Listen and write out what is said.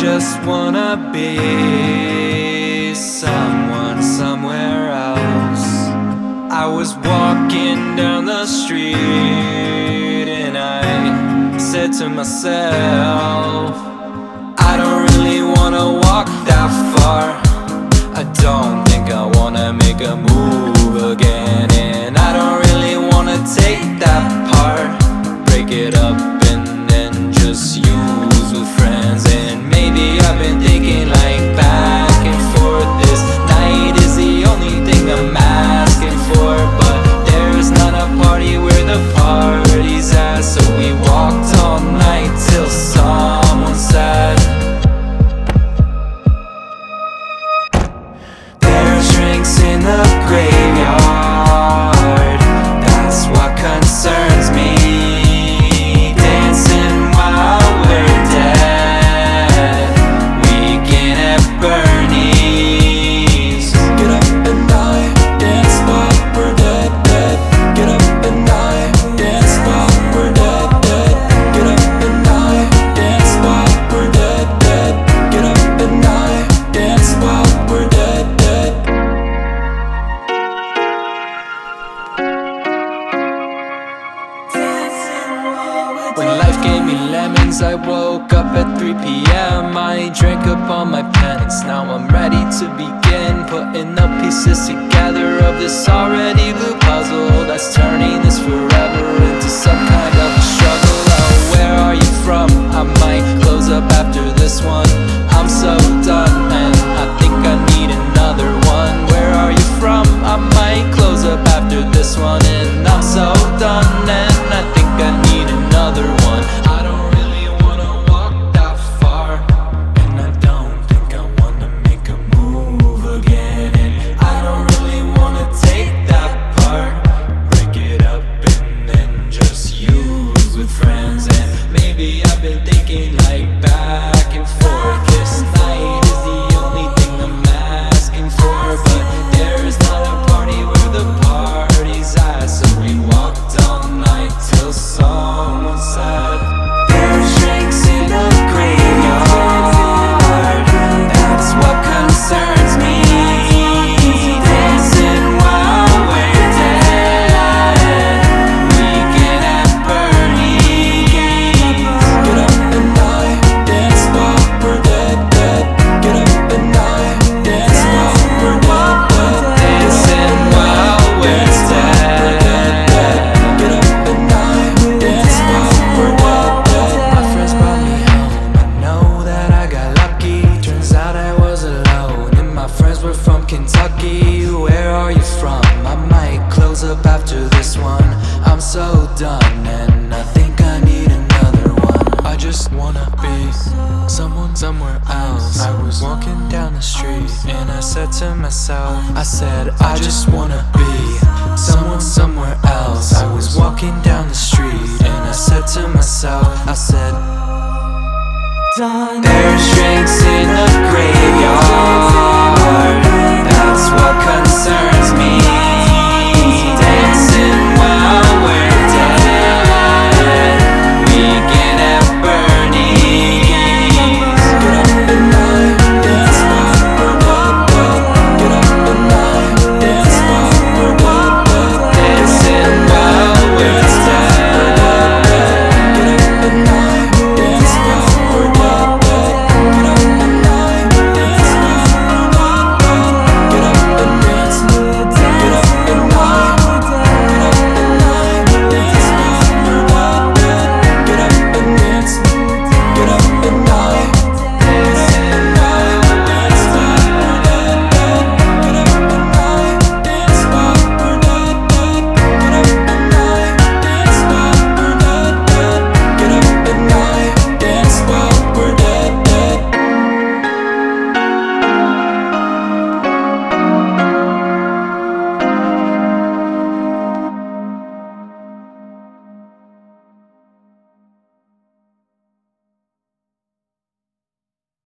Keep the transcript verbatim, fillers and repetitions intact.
just wanna be someone somewhere else. I was walking down the street and I said to myself, I don't really wanna walk that far. I don't think I wanna make a move again, and I don't really wanna take that part, break it up and then just use with friends. And maybe I've been thinking like back and forth, this night is the only thing I'm asking for. But there's not a party where the party's at, so we walked all night till someone said, in the graveyard, that's what concerns me. Dancing while we're dead, weekend at Bernie's. Get up and die, dance while we're dead, dead. Get up and die, dance while we're dead, dead. Get up and die, dance while we're dead, dead. Get up and die, dance while we're dead, dead. When life gave me lemons, I woke up at three p m I drank up all my penance, now I'm ready to begin putting the pieces together of this already blue puzzle that's turning this forever into some kind of a struggle. Oh, where are you from? I might close up after this one. I'm so done and I think I need another one. Where are you from? I might close up after this one, and I'm so done and I think I need another one. I don't really wanna walk that far, and I don't think I wanna make a move again, and I don't really wanna take that part, break it up and then just use with friends. And maybe I've been thinking like back and forth, this night is the only thing I'm asking for. But there is not a party where the party's at, so we walked all night till someone said, there's drinks in the graveyard, that's what concerns me. Dancing while we're dead, weekend at Bernie's. Get up and die, dance while we're dead, dead. Get up and die, dance while we're dead, dead. Dancing while we're dead. Get up and die, dance while we're dead, dead. My friends brought me home, I know that I got lucky. Turns out I was alone and my friends were from Kentucky. Where are you from? I might close up after this one. I'm so done and I think I need another one. I just wanna be someone somewhere else. I was walking down the street and I said to myself, I said, I just wanna be